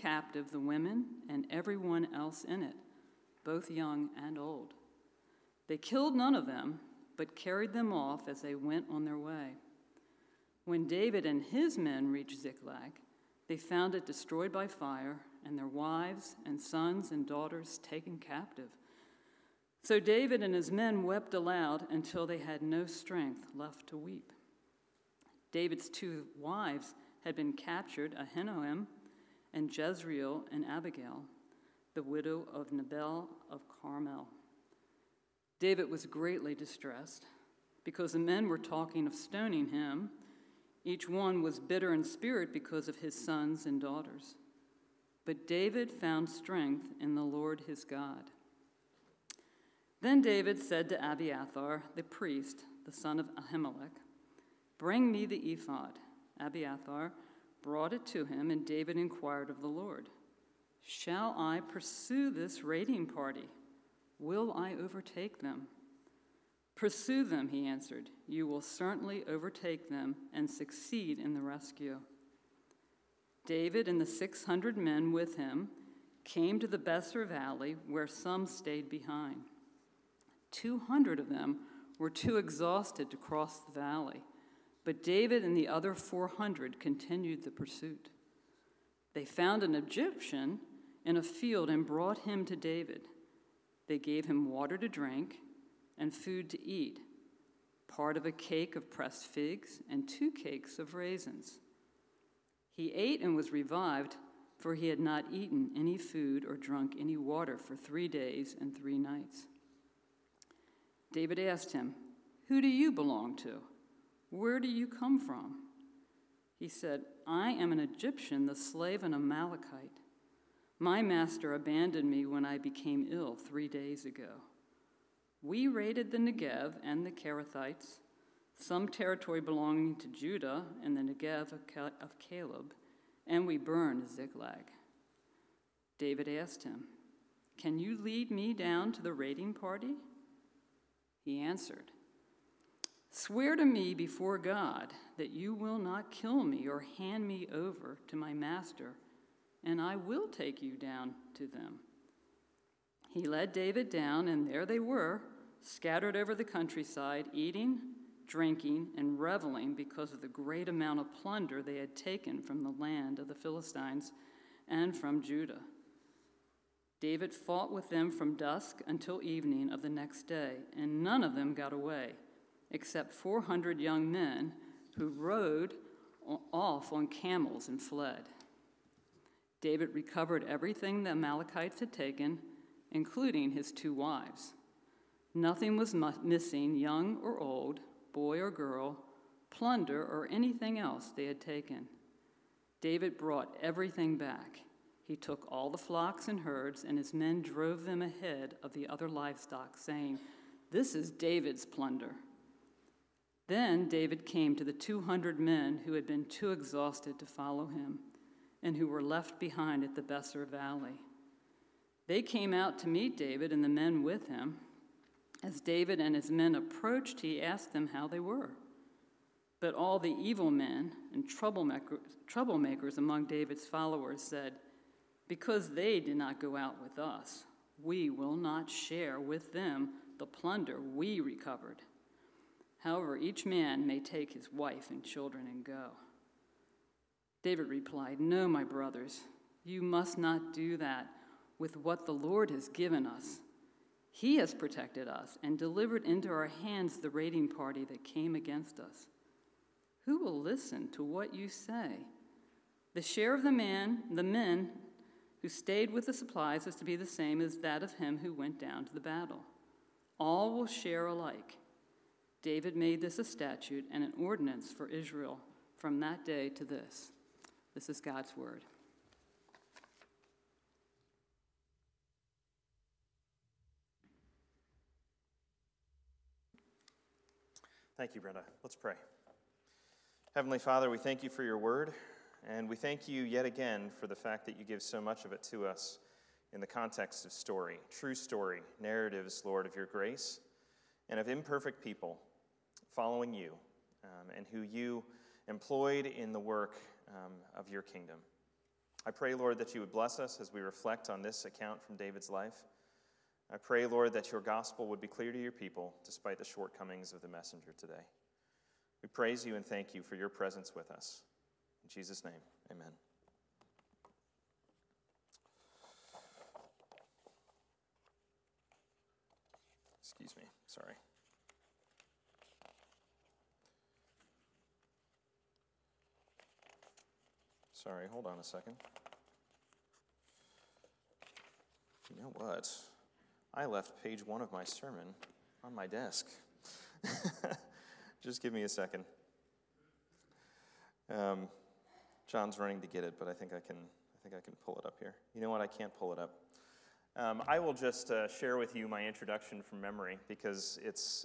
captive the women and everyone else in it, both young and old. They killed none of them, but carried them off as they went on their way. When David and his men reached Ziklag, they found it destroyed by fire, and their wives and sons and daughters taken captive. So David and his men wept aloud until they had no strength left to weep. David's 2 wives had been captured, Ahinoam and Jezreel and Abigail, the widow of Nabal of Carmel. David was greatly distressed because the men were talking of stoning him. Each one was bitter in spirit because of his sons and daughters. But David found strength in the Lord his God. Then David said to Abiathar, the priest, the son of Ahimelech, "Bring me the ephod." Abiathar brought it to him, and David inquired of the Lord, "Shall I pursue this raiding party? Will I overtake them?" "Pursue them," he answered. "You will certainly overtake them and succeed in the rescue." David and the 600 men with him came to the Besser Valley, where some stayed behind. 200 of them were too exhausted to cross the valley, but David and the other 400 continued the pursuit. They found an Egyptian in a field and brought him to David. They gave him water to drink and food to eat, part of a cake of pressed figs and 2 cakes of raisins. He ate and was revived, for he had not eaten any food or drunk any water for 3 days and 3 nights. David asked him, "Who do you belong to? Where do you come from?" He said, "I am an Egyptian, the slave of an Amalekite. My master abandoned me when I became ill 3 days ago. We raided the Negev and the Kerethites, some territory belonging to Judah and the Negev of Caleb, and we burned Ziklag." David asked him, "Can you lead me down to the raiding party?" He answered, "Swear to me before God that you will not kill me or hand me over to my master, and I will take you down to them." He led David down, and there they were, scattered over the countryside, eating, drinking, and reveling because of the great amount of plunder they had taken from the land of the Philistines and from Judah. David fought with them from dusk until evening of the next day, and none of them got away, except 400 young men who rode off on camels and fled. David recovered everything the Amalekites had taken, including his 2 wives. Nothing was missing, young or old, boy or girl, plunder or anything else they had taken. David brought everything back. He took all the flocks and herds, and his men drove them ahead of the other livestock, saying, "This is David's plunder." Then David came to the 200 men who had been too exhausted to follow him and who were left behind at the Besser Valley. They came out to meet David and the men with him. As David and his men approached, he asked them how they were. But all the evil men and troublemakers among David's followers said, "Because they did not go out with us, we will not share with them the plunder we recovered. However, each man may take his wife and children and go." David replied, "No, my brothers, you must not do that with what the Lord has given us. He has protected us and delivered into our hands the raiding party that came against us. Who will listen to what you say? The share of the men who stayed with the supplies is to be the same as that of him who went down to the battle. All will share alike." David made this a statute and an ordinance for Israel from that day to this. This is God's word. Thank you, Brenda. Let's pray. Heavenly Father, we thank you for your word, and we thank you yet again for the fact that you give so much of it to us in the context of story, true story, narratives, Lord, of your grace and of imperfect people following you and who you employed in the work of your kingdom. I pray, Lord, that you would bless us as we reflect on this account from David's life. I pray, Lord, that your gospel would be clear to your people despite the shortcomings of the messenger today. We praise you and thank you for your presence with us. In Jesus' name, amen. Excuse me, sorry. Sorry, hold on a second. You know what? I left page 1 of my sermon on my desk. Just give me a second. John's running to get it, but I think I can pull it up here. You know what? I can't pull it up. I will just share with you my introduction from memory because it's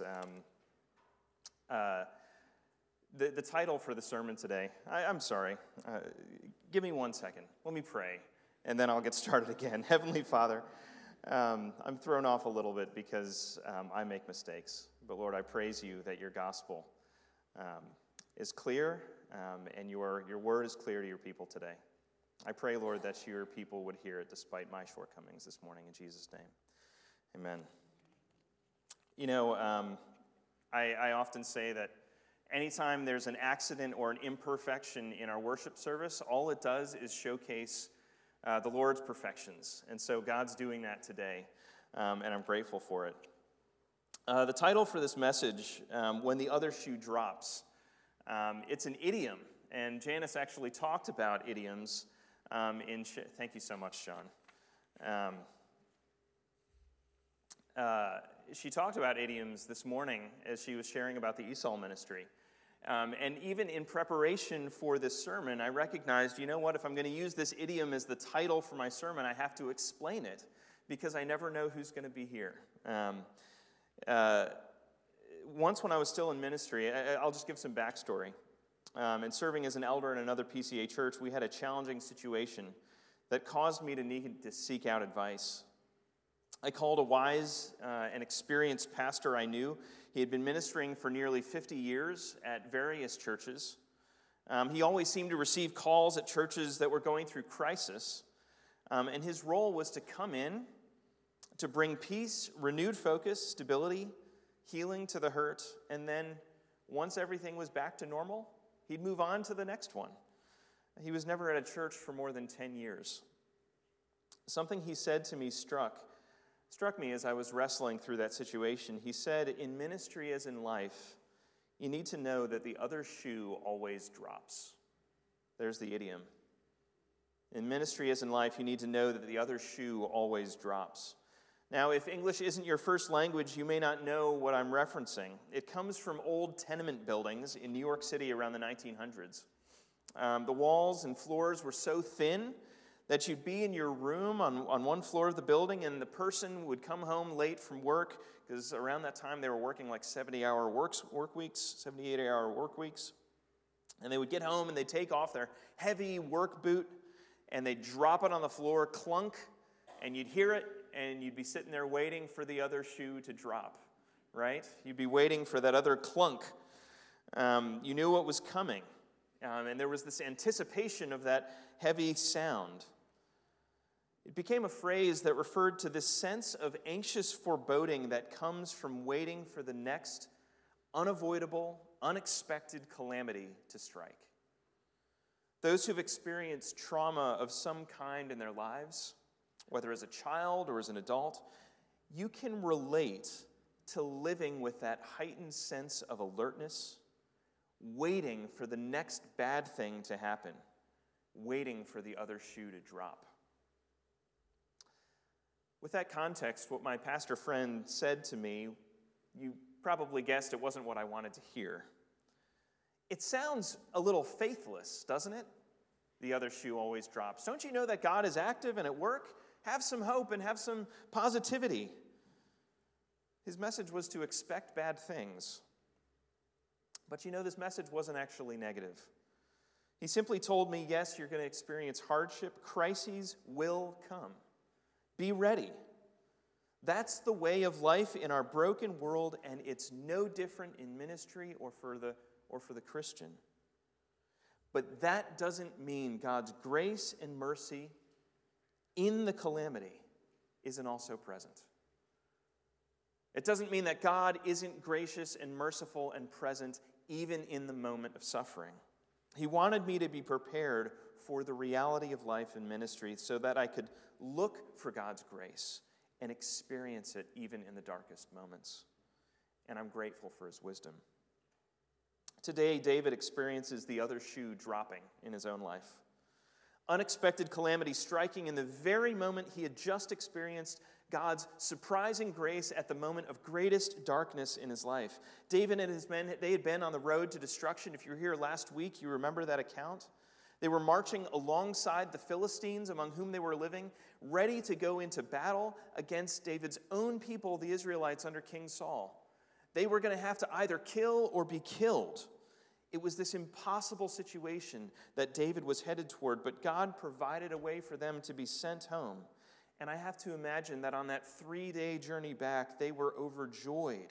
the title for the sermon today. I'm sorry. Give me 1 second. Let me pray, and then I'll get started again. Heavenly Father, I'm thrown off a little bit because I make mistakes. But Lord, I praise you that your gospel is clear and your word is clear to your people today. I pray, Lord, that your people would hear it despite my shortcomings this morning. In Jesus' name, amen. You know, I often say that anytime there's an accident or an imperfection in our worship service, all it does is showcase the Lord's perfections. And so God's doing that today, and I'm grateful for it. The title for this message, When the Other Shoe Drops, it's an idiom, and Janice actually talked about idioms thank you so much, John. She talked about idioms this morning as she was sharing about the ESOL ministry. And even in preparation for this sermon, I recognized, you know what, if I'm going to use this idiom as the title for my sermon, I have to explain it because I never know who's going to be here. Once when I was still in ministry, I'll just give some backstory. And serving as an elder in another PCA church, we had a challenging situation that caused me to need to seek out advice. I called a wise and experienced pastor I knew. He had been ministering for nearly 50 years at various churches. He always seemed to receive calls at churches that were going through crisis. And his role was to come in, to bring peace, renewed focus, stability, healing to the hurt, and then once everything was back to normal, he'd move on to the next one. He was never at a church for more than 10 years. Something he said to me struck me as I was wrestling through that situation. He said, in ministry as in life, you need to know that the other shoe always drops. There's the idiom. In ministry as in life, you need to know that the other shoe always drops. Now, if English isn't your first language, you may not know what I'm referencing. It comes from old tenement buildings in New York City around the 1900s. The walls and floors were so thin that you'd be in your room on one floor of the building, and the person would come home late from work, because around that time they were working like 78-hour work weeks. And they would get home and they'd take off their heavy work boot and they'd drop it on the floor, clunk, and you'd hear it, and you'd be sitting there waiting for the other shoe to drop, right? You'd be waiting for that other clunk. You knew what was coming, and there was this anticipation of that heavy sound. It became a phrase that referred to this sense of anxious foreboding that comes from waiting for the next unavoidable, unexpected calamity to strike. Those who've experienced trauma of some kind in their lives, whether as a child or as an adult, you can relate to living with that heightened sense of alertness, waiting for the next bad thing to happen, waiting for the other shoe to drop. With that context, what my pastor friend said to me, you probably guessed it wasn't what I wanted to hear. It sounds a little faithless, doesn't it? The other shoe always drops. Don't you know that God is active and at work? Have some hope and have some positivity. His message was to expect bad things. But you know, this message wasn't actually negative. He simply told me, yes, you're going to experience hardship. Crises will come. Be ready. That's the way of life in our broken world, and it's no different in ministry or for the Christian. But that doesn't mean God's grace and mercy in the calamity isn't also present. It doesn't mean that God isn't gracious and merciful and present even in the moment of suffering. He wanted me to be prepared for the reality of life and ministry so that I could look for God's grace and experience it even in the darkest moments. And I'm grateful for his wisdom. Today, David experiences the other shoe dropping in his own life. Unexpected calamity striking in the very moment he had just experienced God's surprising grace at the moment of greatest darkness in his life. David and his men, they had been on the road to destruction. If you were here last week, you remember that account. They were marching alongside the Philistines among whom they were living, ready to go into battle against David's own people, the Israelites under King Saul. They were going to have to either kill or be killed. It was this impossible situation that David was headed toward, but God provided a way for them to be sent home. And I have to imagine that on that 3-day journey back, they were overjoyed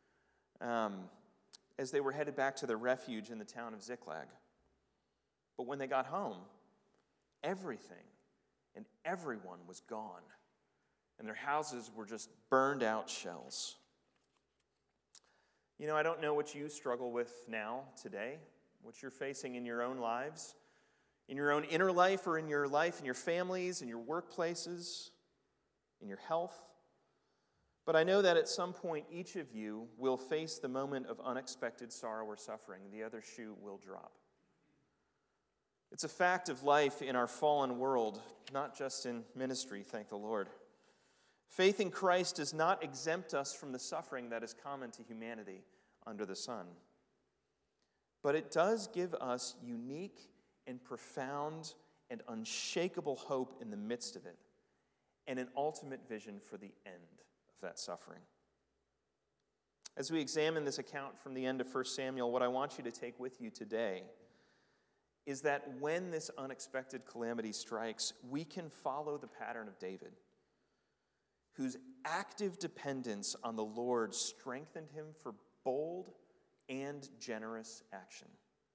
as they were headed back to their refuge in the town of Ziklag. But when they got home, everything and everyone was gone, and their houses were just burned out shells. You know, I don't know what you struggle with now, today, what you're facing in your own lives, in your own inner life or in your life, in your families, in your workplaces, in your health. But I know that at some point, each of you will face the moment of unexpected sorrow or suffering. The other shoe will drop. It's a fact of life in our fallen world, not just in ministry, thank the Lord. Faith in Christ does not exempt us from the suffering that is common to humanity under the sun. But it does give us unique and profound and unshakable hope in the midst of it, and an ultimate vision for the end of that suffering. As we examine this account from the end of 1 Samuel, what I want you to take with you today is that when this unexpected calamity strikes, we can follow the pattern of David, whose active dependence on the Lord strengthened him for bold and generous action.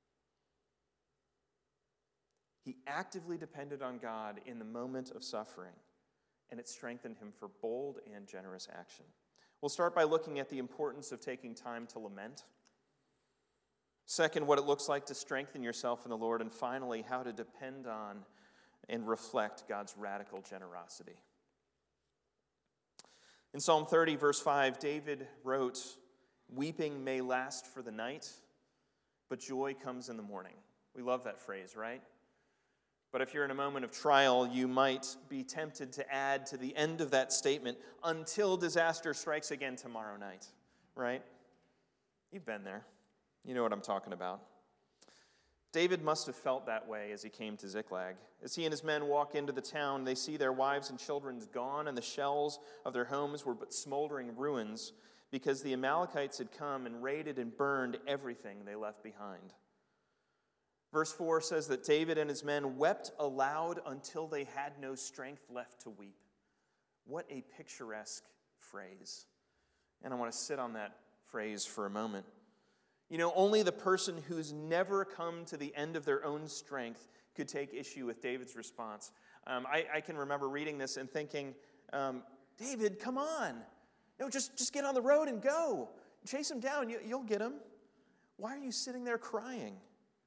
He actively depended on God in the moment of suffering, and it strengthened him for bold and generous action. We'll start by looking at the importance of taking time to lament. Second, what it looks like to strengthen yourself in the Lord. And finally, how to depend on and reflect God's radical generosity. In Psalm 30, verse 5, David wrote, "Weeping may last for the night, but joy comes in the morning." We love that phrase, right? But if you're in a moment of trial, you might be tempted to add to the end of that statement, "until disaster strikes again tomorrow night," right? You've been there. You know what I'm talking about. David must have felt that way as he came to Ziklag. As he and his men walk into the town, they see their wives and children gone, and the shells of their homes were but smoldering ruins because the Amalekites had come and raided and burned everything they left behind. Verse 4 says that David and his men wept aloud until they had no strength left to weep. What a picturesque phrase. And I want to sit on that phrase for a moment. You know, only the person who's never come to the end of their own strength could take issue with David's response. I can remember reading this and thinking, David, come on. No, just get on the road and go. Chase him down. You'll get him. Why are you sitting there crying?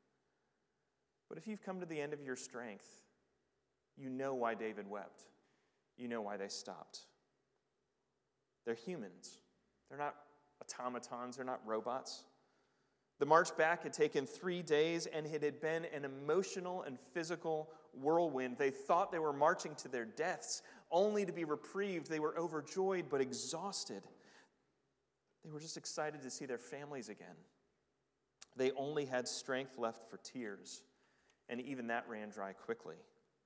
But if you've come to the end of your strength, you know why David wept. You know why they stopped. They're humans. They're not automatons. They're not robots. The march back had taken 3 days, and it had been an emotional and physical whirlwind. They thought they were marching to their deaths, only to be reprieved. They were overjoyed but exhausted. They were just excited to see their families again. They only had strength left for tears, and even that ran dry quickly.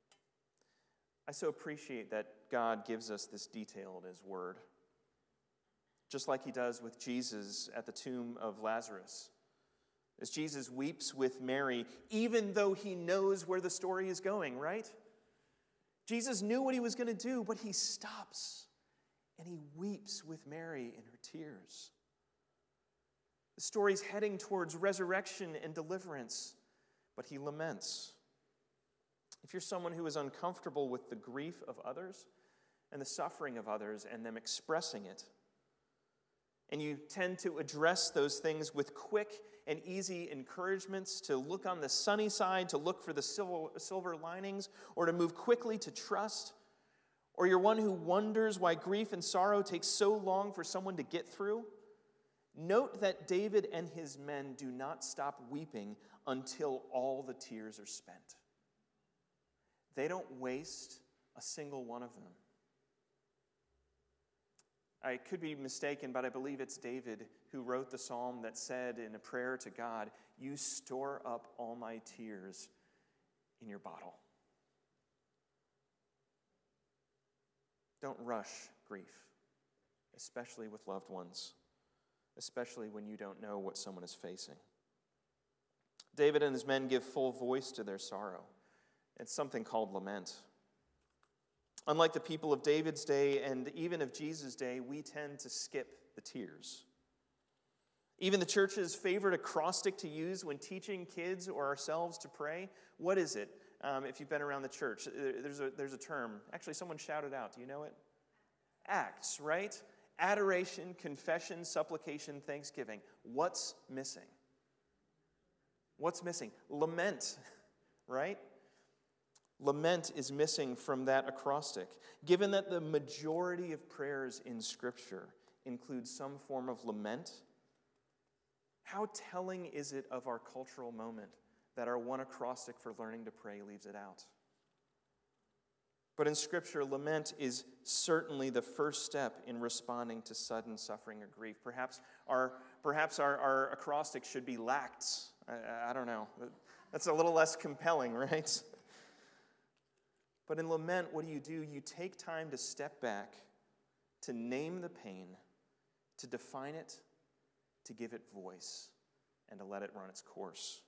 I so appreciate that God gives us this detail in his word, just like he does with Jesus at the tomb of Lazarus. As Jesus weeps with Mary, even though he knows where the story is going, right? Jesus knew what he was going to do, but he stops and he weeps with Mary in her tears. The story's heading towards resurrection and deliverance, but he laments. If you're someone who is uncomfortable with the grief of others and the suffering of others and them expressing it, and you tend to address those things with quick and easy encouragements to look on the sunny side, to look for the silver linings, or to move quickly to trust, or you're one who wonders why grief and sorrow take so long for someone to get through, note that David and his men do not stop weeping until all the tears are spent. They don't waste a single one of them. I could be mistaken, but I believe it's David who wrote the psalm that said in a prayer to God, "You store up all my tears in your bottle." Don't rush grief, especially with loved ones, especially when you don't know what someone is facing. David and his men give full voice to their sorrow. It's something called lament. Unlike the people of David's day and even of Jesus' day, we tend to skip the tears. Even the church's favorite acrostic to use when teaching kids or ourselves to pray, what is it? If you've been around the church, there's a term. Actually, someone shouted out. Do you know it? Acts, right? Adoration, confession, supplication, thanksgiving. What's missing? What's missing? Lament, right? Lament is missing from that acrostic. Given that the majority of prayers in Scripture include some form of lament, how telling is it of our cultural moment that our one acrostic for learning to pray leaves it out? But in Scripture, lament is certainly the first step in responding to sudden suffering or grief. Perhaps our acrostic should be lacts. I don't know. That's a little less compelling, right? But in lament, what do? You take time to step back, to name the pain, to define it, to give it voice, and to let it run its course.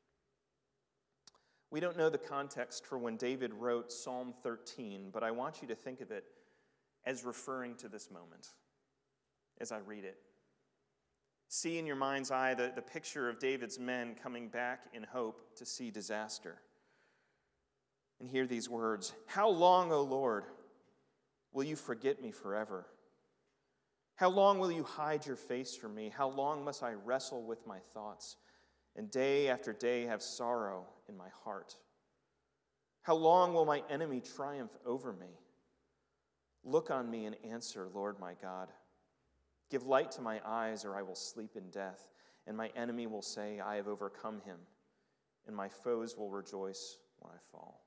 We don't know the context for when David wrote Psalm 13, but I want you to think of it as referring to this moment as I read it. See in your mind's eye the picture of David's men coming back in hope to see disaster. And hear these words, "How long, O Lord, will you forget me forever? How long will you hide your face from me? How long must I wrestle with my thoughts, and day after day have sorrow in my heart? How long will my enemy triumph over me? Look on me and answer, Lord my God. Give light to my eyes, or I will sleep in death, and my enemy will say, I have overcome him, and my foes will rejoice when I fall."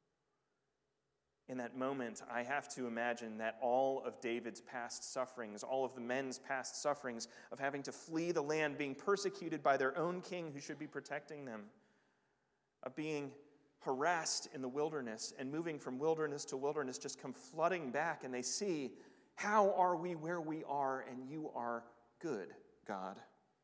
In that moment, I have to imagine that all of David's past sufferings, all of the men's past sufferings of having to flee the land, being persecuted by their own king who should be protecting them, of being harassed in the wilderness and moving from wilderness to wilderness, just come flooding back, and they see, how are we where we are, and you are good, God.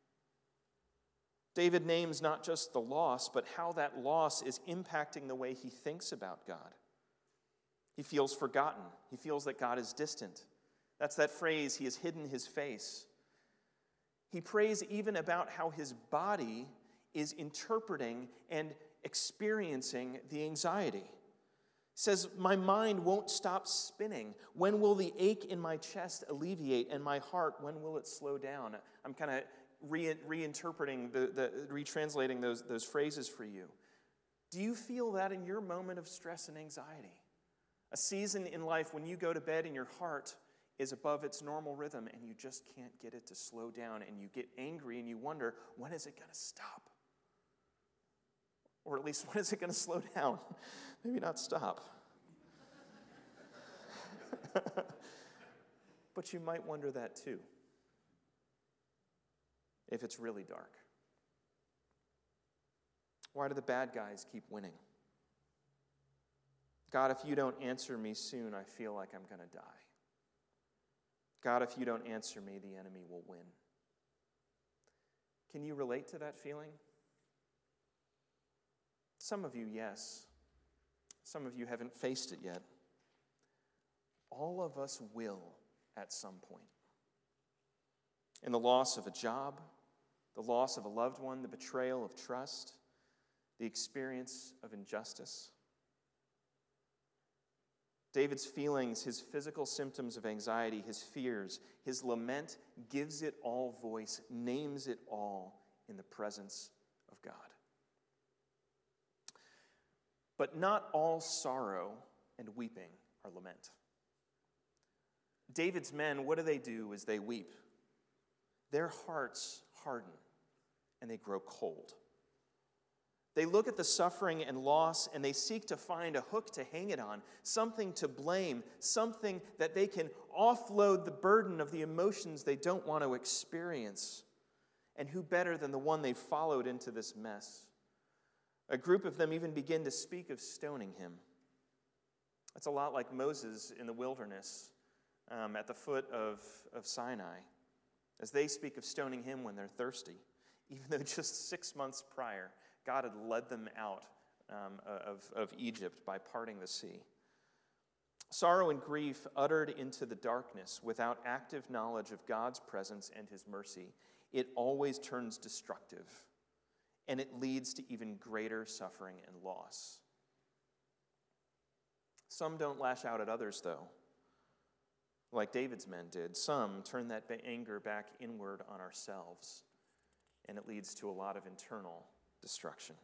David names not just the loss, but how that loss is impacting the way he thinks about God. He feels forgotten. He feels that God is distant. That's that phrase, he has hidden his face. He prays even about how his body is interpreting and experiencing the anxiety. He says, my mind won't stop spinning. When will the ache in my chest alleviate, and my heart, when will it slow down? I'm kind of reinterpreting, retranslating those phrases for you. Do you feel that in your moment of stress and anxiety? A season in life when you go to bed and your heart is above its normal rhythm and you just can't get it to slow down, and you get angry and you wonder, when is it going to stop? Or at least, when is it going to slow down? Maybe not stop. But you might wonder that too, if it's really dark. Why do the bad guys keep winning? God, if you don't answer me soon, I feel like I'm going to die. God, if you don't answer me, the enemy will win. Can you relate to that feeling? Some of you, yes. Some of you haven't faced it yet. All of us will at some point. In the loss of a job, the loss of a loved one, the betrayal of trust, the experience of injustice. David's feelings, his physical symptoms of anxiety, his fears, his lament gives it all voice, names it all in the presence of God. But not all sorrow and weeping are lament. David's men, what do as they weep? Their hearts harden and they grow cold. They look at the suffering and loss and they seek to find a hook to hang it on, something to blame, something that they can offload the burden of the emotions they don't want to experience. And who better than the one they followed into this mess? A group of them even begin to speak of stoning him. That's a lot like Moses in the wilderness at the foot of Sinai, as they speak of stoning him when they're thirsty, even though just 6 months prior, God had led them out of Egypt by parting the sea. Sorrow and grief uttered into the darkness without active knowledge of God's presence and his mercy, it always turns destructive, and it leads to even greater suffering and loss. Some don't lash out at others, though, like David's men did. Some turn that anger back inward on ourselves, and it leads to a lot of internal destruction.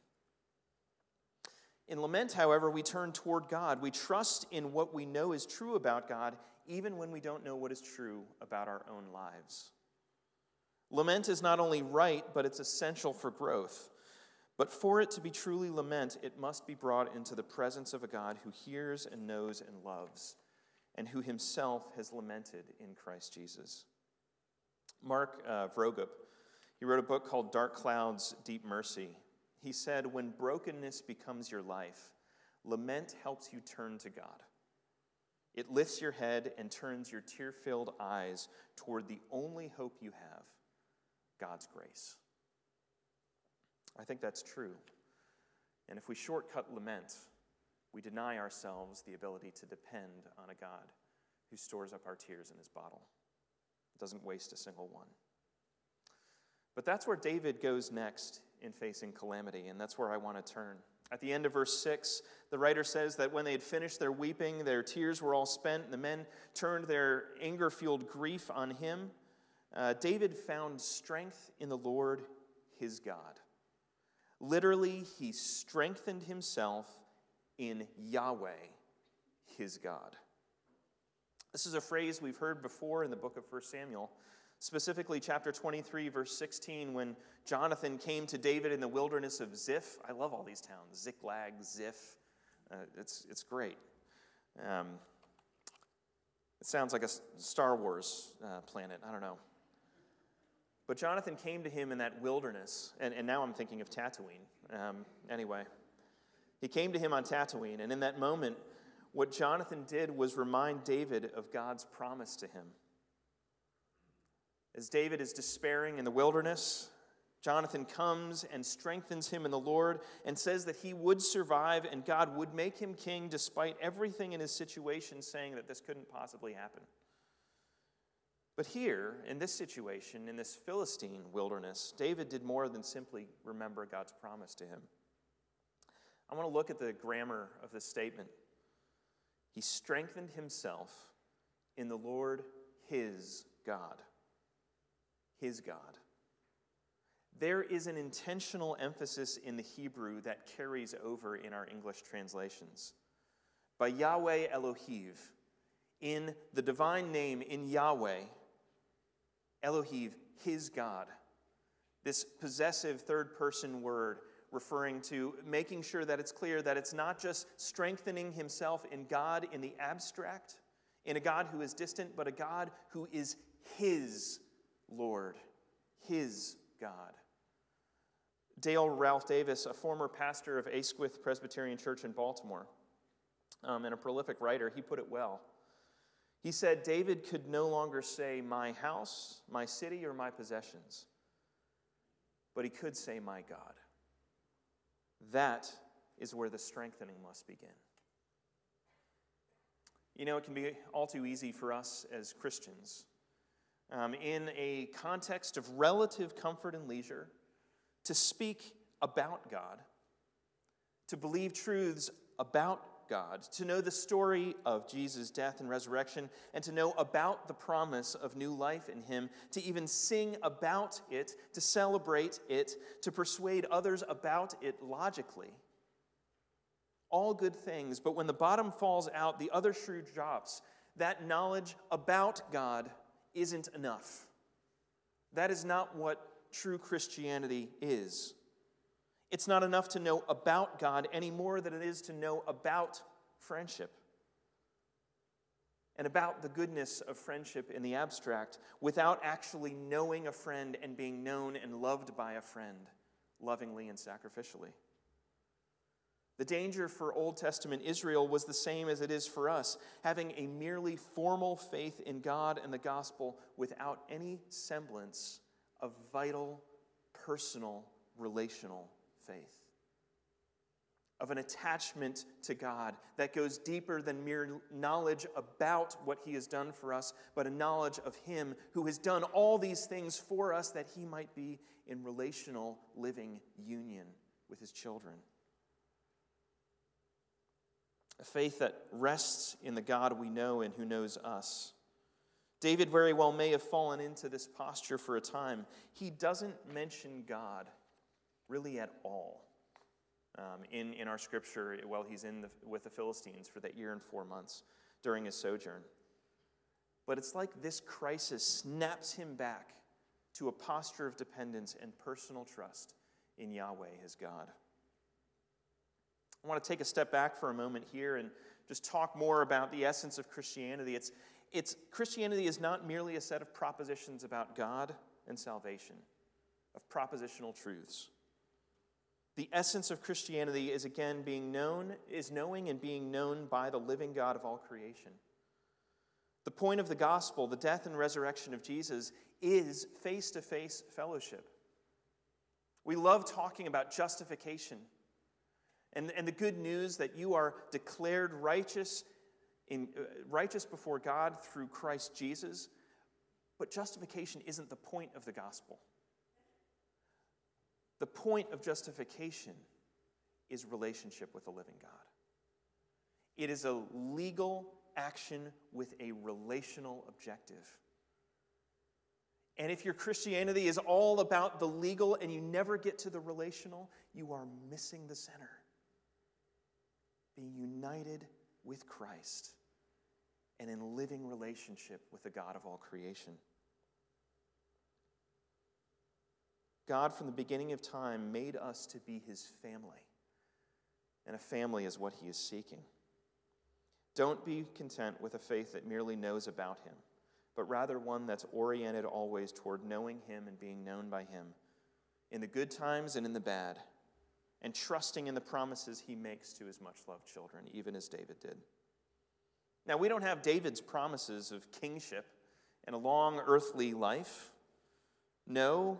In lament, however, we turn toward God. We trust in what we know is true about God, even when we don't know what is true about our own lives. Lament is not only right, but it's essential for growth. But for it to be truly lament, it must be brought into the presence of a God who hears and knows and loves, and who himself has lamented in Christ Jesus. Mark Vroegop, he wrote a book called Dark Clouds, Deep Mercy. He said, when brokenness becomes your life, lament helps you turn to God. It lifts your head and turns your tear-filled eyes toward the only hope you have, God's grace. I think that's true. And if we shortcut lament, we deny ourselves the ability to depend on a God who stores up our tears in his bottle, doesn't waste a single one. But that's where David goes next in facing calamity, and that's where I want to turn. At the end of verse 6, the writer says that when they had finished their weeping, their tears were all spent, and the men turned their anger-fueled grief on him. David found strength in the Lord, his God. Literally, he strengthened himself in Yahweh, his God. This is a phrase we've heard before in the book of 1 Samuel, specifically chapter 23, verse 16, when Jonathan came to David in the wilderness of Ziph. I love all these towns, Ziklag, Ziph. It's great. It sounds like a Star Wars planet. I don't know. But Jonathan came to him in that wilderness, and now I'm thinking of Tatooine. Anyway, he came to him on Tatooine, and in that moment, what Jonathan did was remind David of God's promise to him. As David is despairing in the wilderness, Jonathan comes and strengthens him in the Lord and says that he would survive and God would make him king despite everything in his situation saying that this couldn't possibly happen. But here, in this situation, in this Philistine wilderness, David did more than simply remember God's promise to him. I want to look at the grammar of this statement. He strengthened himself in the Lord, his God. His God. There is an intentional emphasis in the Hebrew that carries over in our English translations. By Yahweh Elohiv, in the divine name, in Yahweh, Elohiv, his God. This possessive third-person word referring to making sure that it's clear that it's not just strengthening himself in God in the abstract, in a God who is distant, but a God who is his Lord, his God. Dale Ralph Davis, a former pastor of Asquith Presbyterian Church in Baltimore, and a prolific writer, he put it well. He said, David could no longer say, my house, my city, or my possessions, but he could say, my God. That is where the strengthening must begin. You know, it can be all too easy for us as Christians, in a context of relative comfort and leisure, to speak about God to believe truths about God, to know the story of Jesus' death and resurrection, and to know about the promise of new life in him, to even sing about it, to celebrate it, to persuade others about it logically. All good things, but when the bottom falls out, the other shoe drops. That knowledge about God isn't enough. That is not what true Christianity is. It's not enough to know about God any more than it is to know about friendship and about the goodness of friendship in the abstract without actually knowing a friend and being known and loved by a friend lovingly and sacrificially. The danger for Old Testament Israel was the same as it is for us, having a merely formal faith in God and the gospel without any semblance of vital, personal, relational faith, of an attachment to God that goes deeper than mere knowledge about what he has done for us, but a knowledge of him who has done all these things for us that he might be in relational living union with his children. A faith that rests in the God we know and who knows us. David very well may have fallen into this posture for a time. He doesn't mention God really at all in our scripture while he's with the Philistines for that year and 4 months during his sojourn. But it's like this crisis snaps him back to a posture of dependence and personal trust in Yahweh, his God. I want to take a step back for a moment here and just talk more about the essence of Christianity. Christianity is not merely a set of propositions about God and salvation, of propositional truths. The essence of Christianity is again knowing and being known by the living God of all creation. The point of the gospel, the death and resurrection of Jesus, is face-to-face fellowship. We love talking about justification and the good news that you are declared righteous before God through Christ Jesus. But justification isn't the point of the gospel. The point of justification is relationship with the living God. It is a legal action with a relational objective. And if your Christianity is all about the legal and you never get to the relational, you are missing the center. Being united with Christ and in living relationship with the God of all creation. God, from the beginning of time, made us to be his family. And a family is what he is seeking. Don't be content with a faith that merely knows about him, but rather one that's oriented always toward knowing him and being known by him in the good times and in the bad, and trusting in the promises he makes to his much-loved children, even as David did. Now, we don't have David's promises of kingship and a long earthly life. No,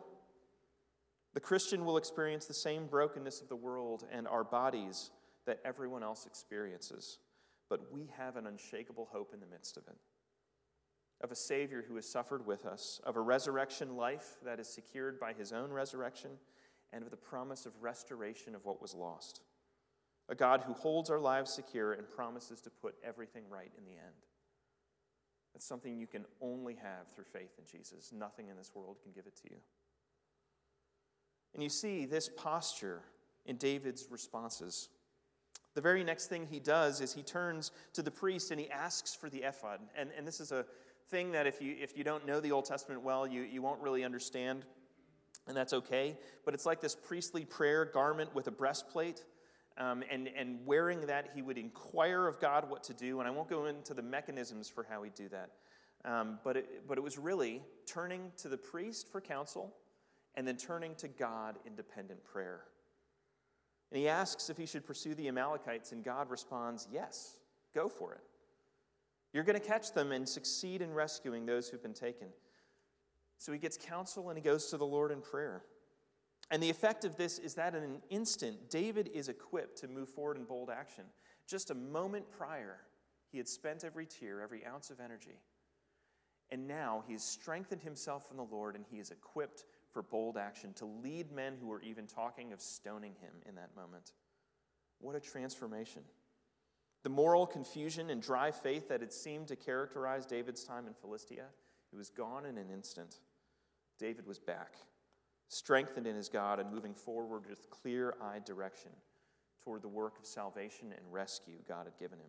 the Christian will experience the same brokenness of the world and our bodies that everyone else experiences. But we have an unshakable hope in the midst of it. Of a Savior who has suffered with us, of a resurrection life that is secured by his own resurrection, and of the promise of restoration of what was lost. A God who holds our lives secure and promises to put everything right in the end. That's something you can only have through faith in Jesus. Nothing in this world can give it to you. And you see this posture in David's responses. The very next thing he does is he turns to the priest and he asks for the ephod. And this is a thing that if you don't know the Old Testament well, you won't really understand, and that's okay. But it's like this priestly prayer garment with a breastplate. And wearing that, he would inquire of God what to do. And I won't go into the mechanisms for how he'd do that. But it was really turning to the priest for counsel and then turning to God in dependent prayer. And he asks if he should pursue the Amalekites, and God responds, yes, go for it. You're going to catch them and succeed in rescuing those who've been taken. So he gets counsel and he goes to the Lord in prayer. And the effect of this is that in an instant, David is equipped to move forward in bold action. Just a moment prior, he had spent every tear, every ounce of energy. And now he has strengthened himself in the Lord, and he is equipped for bold action to lead men who were even talking of stoning him in that moment. What a transformation. The moral confusion and dry faith that had seemed to characterize David's time in Philistia, it was gone in an instant. David was back, strengthened in his God and moving forward with clear-eyed direction toward the work of salvation and rescue God had given him.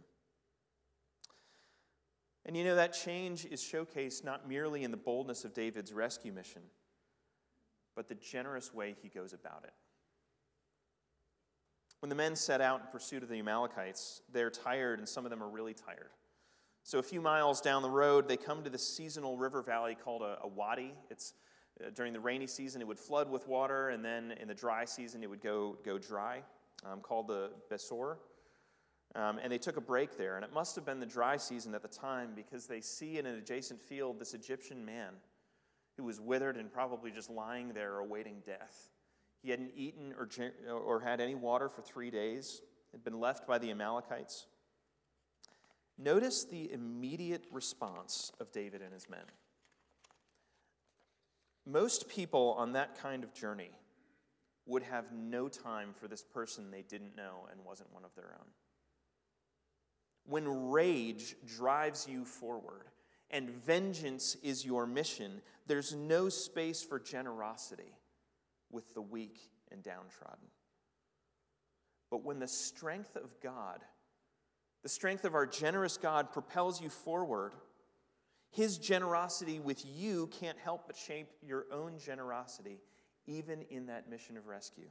And you know, that change is showcased not merely in the boldness of David's rescue mission, but the generous way he goes about it. When the men set out in pursuit of the Amalekites, they're tired, and some of them are really tired. So a few miles down the road, they come to this seasonal river valley called a wadi. It's during the rainy season, it would flood with water, and then in the dry season, it would go dry, called the Besor. And they took a break there, and it must have been the dry season at the time because they see in an adjacent field this Egyptian man who was withered and probably just lying there awaiting death. He hadn't eaten or had any water for 3 days, had been left by the Amalekites. Notice the immediate response of David and his men. Most people on that kind of journey would have no time for this person they didn't know and wasn't one of their own. When rage drives you forward and vengeance is your mission, there's no space for generosity with the weak and downtrodden. But when the strength of God, the strength of our generous God propels you forward, his generosity with you can't help but shape your own generosity, even in that mission of rescue.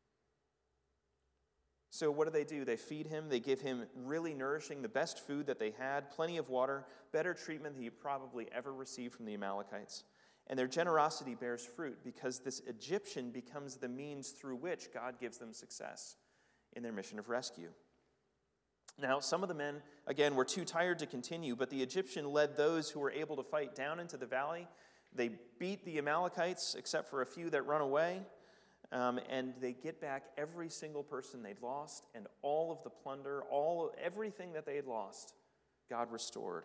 So what do? They feed him. They give him really nourishing, the best food that they had, plenty of water, better treatment than he probably ever received from the Amalekites. And their generosity bears fruit because this Egyptian becomes the means through which God gives them success in their mission of rescue. Now, some of the men, again, were too tired to continue, but the Egyptian led those who were able to fight down into the valley. They beat the Amalekites, except for a few that run away. And they get back every single person they'd lost, and all of the plunder, everything that they had lost, God restored.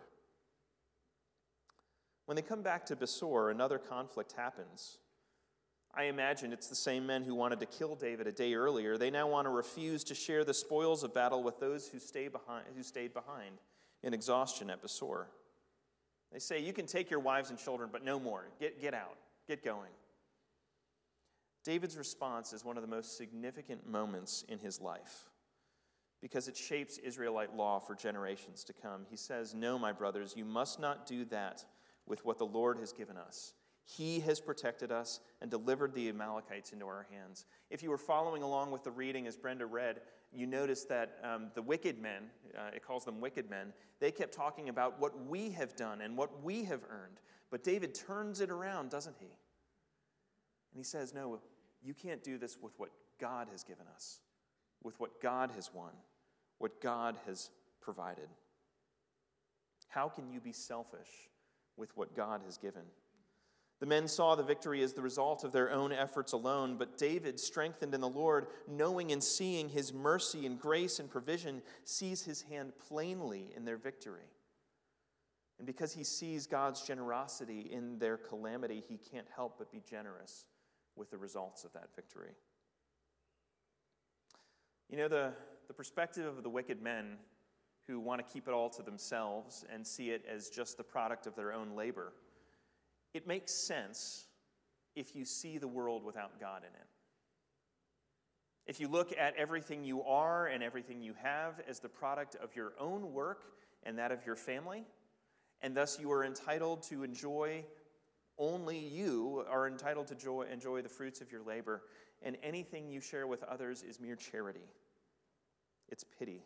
When they come back to Besor, another conflict happens. I imagine it's the same men who wanted to kill David a day earlier. They now want to refuse to share the spoils of battle with those who stayed behind in exhaustion at Besor. They say, "You can take your wives and children, but no more. Get out. Get going." David's response is one of the most significant moments in his life because it shapes Israelite law for generations to come. He says, "No, my brothers, you must not do that with what the Lord has given us. He has protected us and delivered the Amalekites into our hands." If you were following along with the reading as Brenda read, you notice that the wicked men, it calls them wicked men, they kept talking about what we have done and what we have earned. But David turns it around, doesn't he? And he says, no, you can't do this with what God has given us, with what God has won, what God has provided. How can you be selfish with what God has given? The men saw the victory as the result of their own efforts alone, but David, strengthened in the Lord, knowing and seeing his mercy and grace and provision, sees his hand plainly in their victory. And because he sees God's generosity in their calamity, he can't help but be generous with the results of that victory. You know, the perspective of the wicked men who want to keep it all to themselves and see it as just the product of their own labor, it makes sense if you see the world without God in it. If you look at everything you are and everything you have as the product of your own work and that of your family, and thus you are entitled to enjoy, only you are entitled to enjoy the fruits of your labor, and anything you share with others is mere charity. It's pity.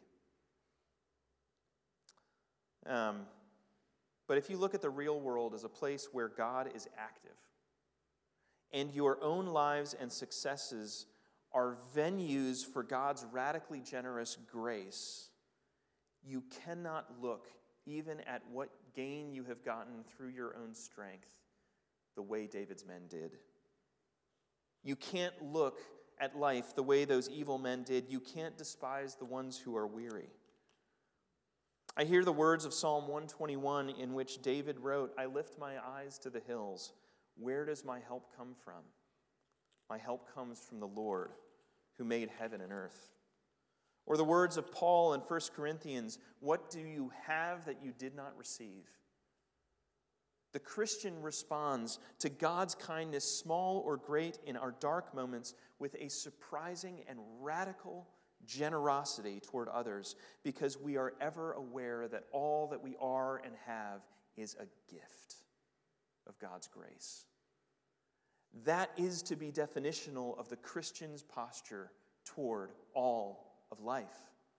But if you look at the real world as a place where God is active, and your own lives and successes are venues for God's radically generous grace, you cannot look even at what gain you have gotten through your own strength the way David's men did. You can't look at life the way those evil men did. You can't despise the ones who are weary. I hear the words of Psalm 121 in which David wrote, "I lift my eyes to the hills. Where does my help come from? My help comes from the Lord who made heaven and earth." Or the words of Paul in 1 Corinthians, what do you have that you did not receive? The Christian responds to God's kindness, small or great, in our dark moments with a surprising and radical generosity toward others because we are ever aware that all that we are and have is a gift of God's grace. That is to be definitional of the Christian's posture toward all of life.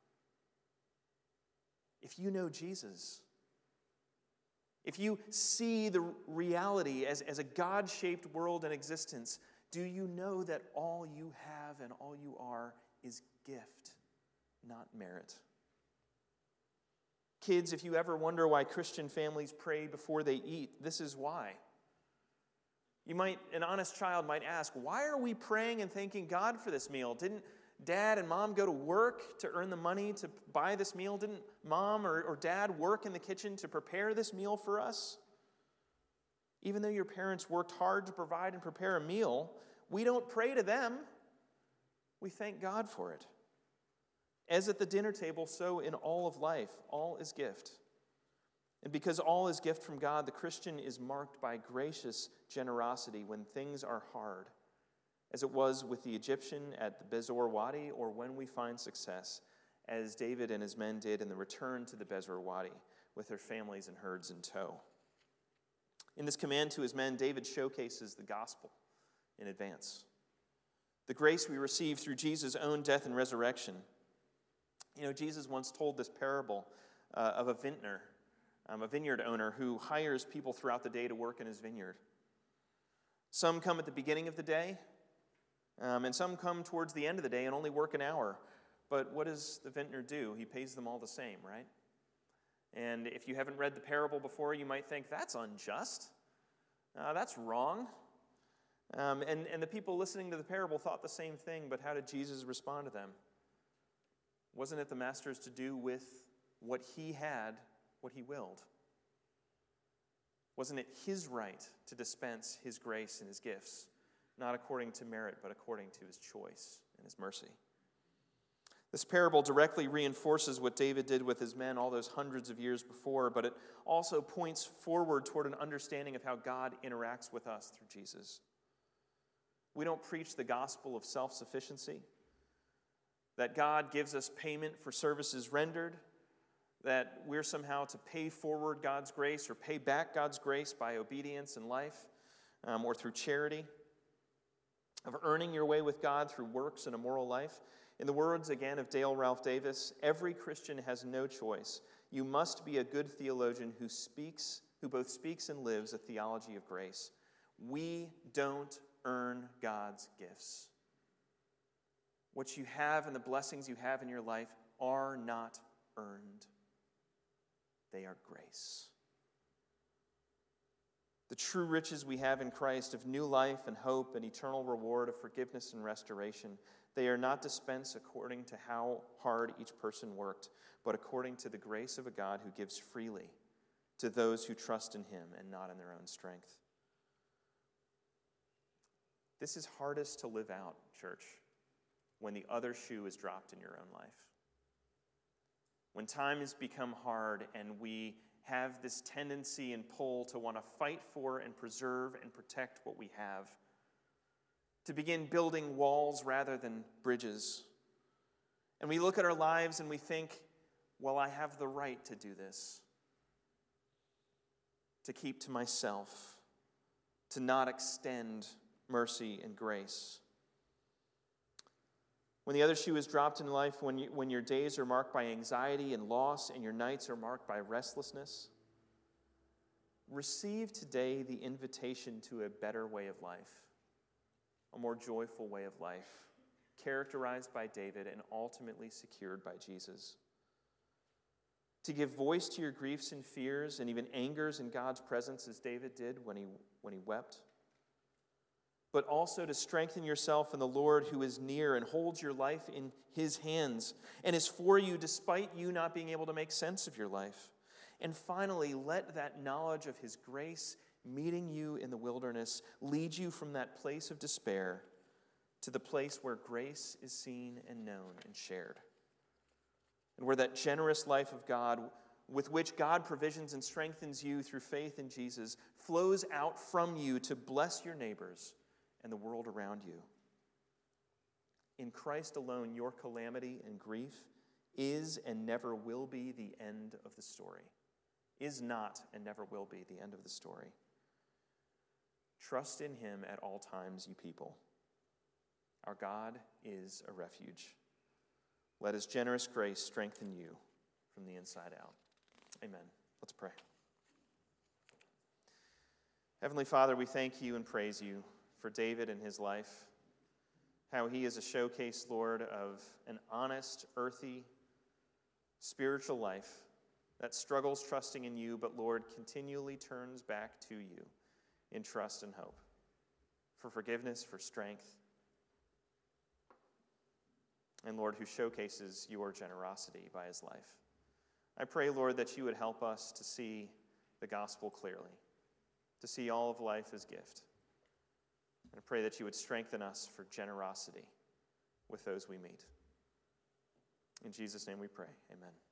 If you know Jesus, if you see the reality as a God-shaped world and existence, do you know that all you have and all you are is gift, not merit? Kids, if you ever wonder why Christian families pray before they eat, this is why. An honest child might ask, why are we praying and thanking God for this meal? Didn't Dad and Mom go to work to earn the money to buy this meal? Didn't Mom or Dad work in the kitchen to prepare this meal for us? Even though your parents worked hard to provide and prepare a meal, we don't pray to them. We thank God for it. As at the dinner table, so in all of life, all is gift. And because all is gift from God, the Christian is marked by gracious generosity when things are hard, as it was with the Egyptian at the Bezor Wadi, or when we find success, as David and his men did in the return to the Bezor Wadi with their families and herds in tow. In this command to his men, David showcases the gospel in advance. The grace we receive through Jesus' own death and resurrection. Jesus once told this parable of a vineyard owner who hires people throughout the day to work in his vineyard. Some come at the beginning of the day, and some come towards the end of the day and only work an hour. But what does the vintner do? He pays them all the same, right? And if you haven't read the parable before, you might think, that's unjust. That's wrong. And the people listening to the parable thought the same thing, but how did Jesus respond to them? Wasn't it the master's to do with what he had, what he willed? Wasn't it his right to dispense his grace and his gifts, not according to merit, but according to his choice and his mercy? This parable directly reinforces what David did with his men all those hundreds of years before, but it also points forward toward an understanding of how God interacts with us through Jesus. We don't preach the gospel of self-sufficiency, that God gives us payment for services rendered, that we're somehow to pay forward God's grace or pay back God's grace by obedience in life or through charity, of earning your way with God through works and a moral life. In the words, again, of Dale Ralph Davis, every Christian has no choice. You must be a good theologian who both speaks and lives a theology of grace. We don't earn God's gifts. What you have and the blessings you have in your life are not earned. They are grace. The true riches we have in Christ of new life and hope and eternal reward of forgiveness and restoration, they are not dispensed according to how hard each person worked, but according to the grace of a God who gives freely to those who trust in him and not in their own strength. This is hardest to live out, church, when the other shoe is dropped in your own life. When times become hard and we have this tendency and pull to want to fight for and preserve and protect what we have, to begin building walls rather than bridges. And we look at our lives and we think, well, I have the right to do this, to keep to myself, to not extend mercy and grace. When the other shoe is dropped in life, when your days are marked by anxiety and loss and your nights are marked by restlessness, receive today the invitation to a better way of life, a more joyful way of life, characterized by David and ultimately secured by Jesus. To give voice to your griefs and fears and even angers in God's presence, as David did when he wept, but also to strengthen yourself in the Lord who is near and holds your life in his hands and is for you despite you not being able to make sense of your life. And finally, let that knowledge of his grace meeting you in the wilderness lead you from that place of despair to the place where grace is seen and known and shared. and where that generous life of God, with which God provisions and strengthens you through faith in Jesus, flows out from you to bless your neighbors and the world around you. In Christ alone, your calamity and grief is and never will be the end of the story. Is not and never will be the end of the story. Trust in him at all times, you people. Our God is a refuge. Let his generous grace strengthen you from the inside out. Amen. Let's pray. Heavenly Father, we thank you and praise you for David and his life, how he is a showcase, Lord, of an honest, earthy, spiritual life that struggles trusting in you, but, Lord, continually turns back to you in trust and hope, for forgiveness, for strength, and, Lord, who showcases your generosity by his life. I pray, Lord, that you would help us to see the gospel clearly, to see all of life as gift. And I pray that you would strengthen us for generosity with those we meet. In Jesus' name we pray. Amen.